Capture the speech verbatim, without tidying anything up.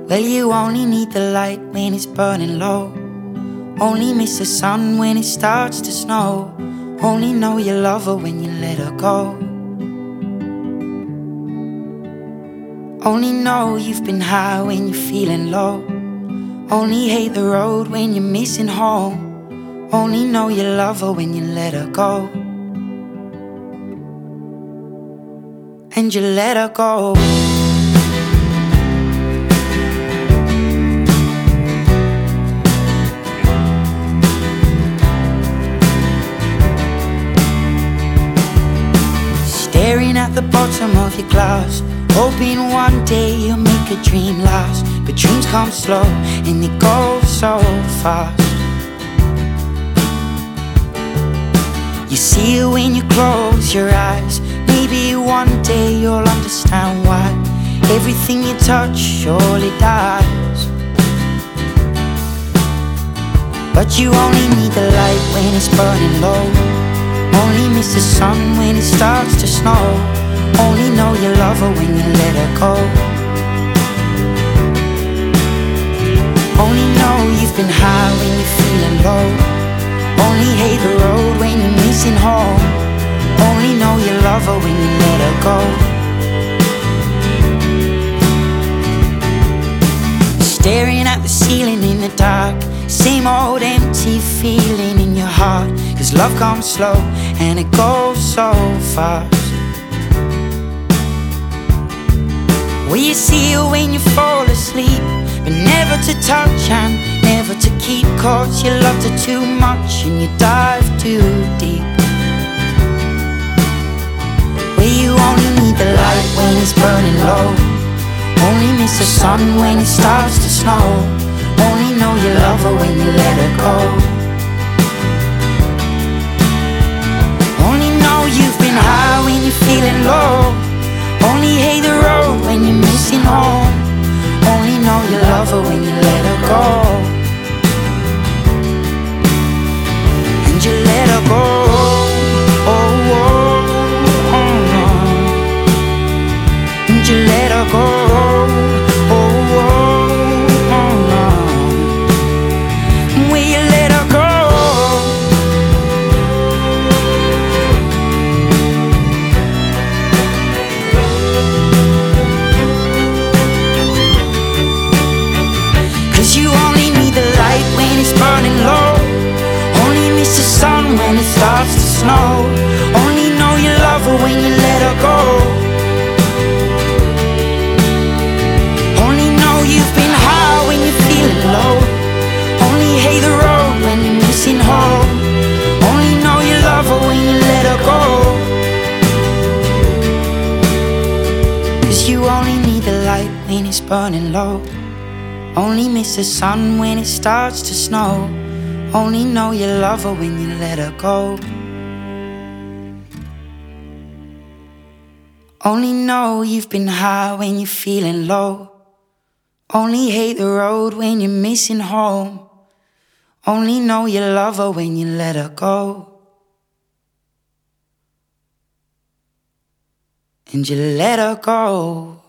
Well, you only need the light when it's burning low. Only miss the sun when it starts to snow. Only know you love her when you let her go. Only know you've been high when you're feeling low. Only hate the road when you're missing home. Only know you love her when you let her go. And you let her go. Staring at the bottom of your glass, hoping one day you'll make a dream last. But dreams come slow and they go so fast. You see it when you close your eyes. Maybe one day you'll understand why everything you touch surely dies. But you only need the light when it's burning low. Only miss the sun when it starts to snow. Only know you love her when you let her go. Only know you've been high when you're feeling low. Only hate the road when you're missing home. Only know you love her when you let her go. Staring at the ceiling in the dark, same old empty feeling in your heart. Cause love comes slow and it goes so fast. Well, you see it when you fall asleep, but never to touch and never to keep. Cause you loved her too much and you dive too deep. Well, you only need the light when it's burning low. Only miss the sun when it starts to snow. Only know you love her when you let her go. Only know you've been high when you're feeling low. Only hate the road when you're missing home. Only know you love her when you let her go. And you let her go. Oh, oh, oh, oh. And you let her go. When it starts to snow, only know you love her when you let her go. Only know you've been high when you're feeling low. Only hate the road when you're missing home. Only know you love her when you let her go. Cause you only need the light when it's burning low. Only miss the sun when it starts to snow. Only know you love her when you let her go. Only know you've been high when you're feeling low. Only hate the road when you're missing home. Only know you love her when you let her go. And you let her go.